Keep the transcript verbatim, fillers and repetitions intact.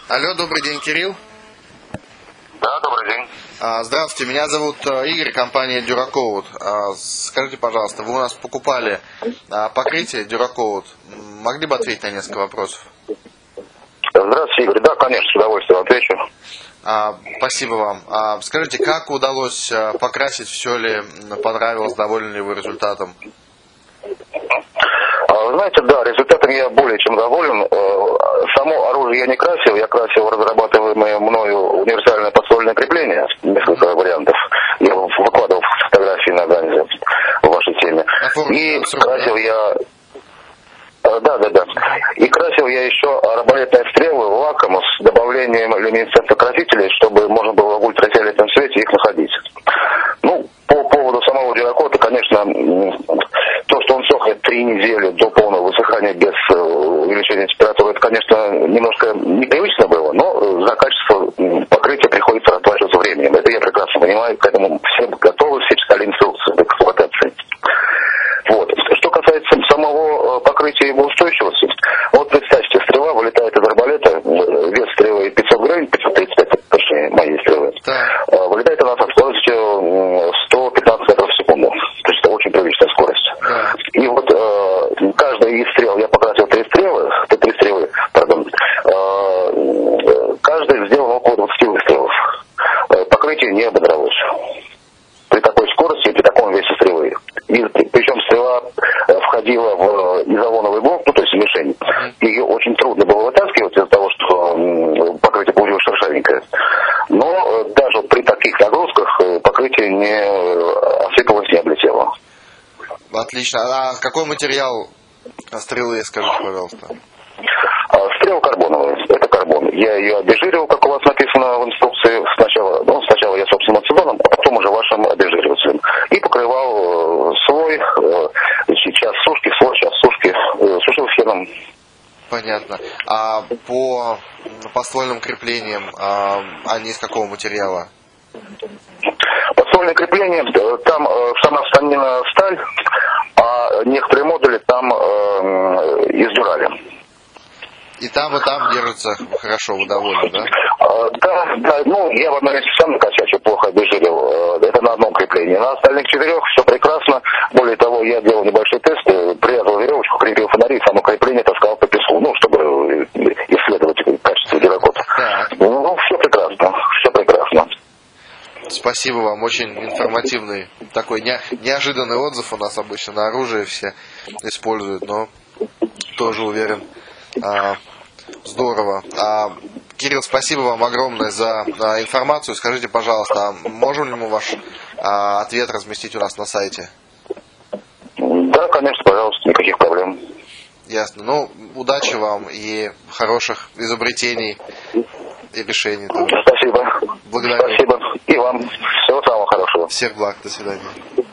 Алло, добрый день, Кирилл. Да, добрый день. Здравствуйте, меня зовут Игорь, компания Duracoat. Скажите, пожалуйста, вы у нас покупали покрытие Duracoat. Могли бы ответить на несколько вопросов? Здравствуйте, Игорь. Да, конечно, с удовольствием отвечу. А, спасибо вам. А, скажите, как удалось покрасить, все ли понравилось, довольны ли вы результатом? Знаете, да, результатом я более чем доволен. Само оружие я не красил, я красил разрабатываемое мною универсальное подствольное крепление, несколько вариантов. Я выкладывал фотографии на Ганзе в вашей теме. И красил я... Да, да, да. И красил я еще арбалетные стрелы лаком с добавлением люминесцентных красителей, чтобы можно было в ультрафиолетовом свете их находить. Ну, по поводу самого Duracoat, конечно, то, что он сохнет три недели до полного высыхания без увеличения температуры, это, конечно, немножко непривычно было, но за качество покрытия приходится расплачиваться временем. Это я прекрасно понимаю, к этому все готовы, все читали инструкцию к эксплуатации. Вот. Что касается самого покрытия и его устойчивости, вот представьте, стрела вылетает из арбалета, вес стрелы пятьсот грамм, пятьсот тридцать пять, точнее, моей стрелы. Да. Вылетает она со скоростью сто пятнадцать метров в секунду. То есть это очень приличная скорость. Да. И вот э, каждая из стрел, я покрасил три стрелы, три стрелы, пардон, э, каждая сделана около двадцати выстрелов. Покрытие не ободралось. При такой скорости и при таком весе стрелы. И, причем стрела входила в изолоновый блок, ну то есть в мишень. Ее очень трудно было вытаскивать из-за того, что покрытие получилось шершавенькое. Но даже при таких нагрузках покрытие не осыпалось, не облетело. Отлично. А какой материал стрелы, скажите, пожалуйста? Стрела карбоновая. Это карбон. Я ее обезжиривал, как у вас написано в инструкции. Сначала, ну, сначала я, собственно, ацетоном, а потом уже вашим обезжиривателем. И покрывал э, слой, э, сейчас сушки, слой, сейчас сушки, э, сушил феном. Понятно. А по подствольным креплениям, а, они из какого материала? Подствольное крепление, там э, сама станина сталь, а некоторые модули там э, из дюрали. И там, и там держится хорошо, вы довольны, да? А, да, да, ну, я в одном месте сам накосячил, плохо обезжирил. Это на одном креплении. На остальных четырех все прекрасно. Более того, я делал небольшой тест, привязывал веревочку, крепил фонари, и само крепление таскал по песку, ну, чтобы исследовать качество Duracoat. Ну, все прекрасно, все прекрасно. Спасибо вам, очень информативный, такой не, неожиданный отзыв у нас обычно на оружие все используют, но тоже уверен. А, здорово. А, Кирилл, спасибо вам огромное за а, информацию. Скажите, пожалуйста, а можем ли мы ваш а, ответ разместить у нас на сайте? Да, конечно, пожалуйста, никаких проблем. Ясно. Ну, удачи вам и хороших изобретений и решений. Тоже. Спасибо. Благодарю. Спасибо. И вам всего самого хорошего. Всех благ. До свидания.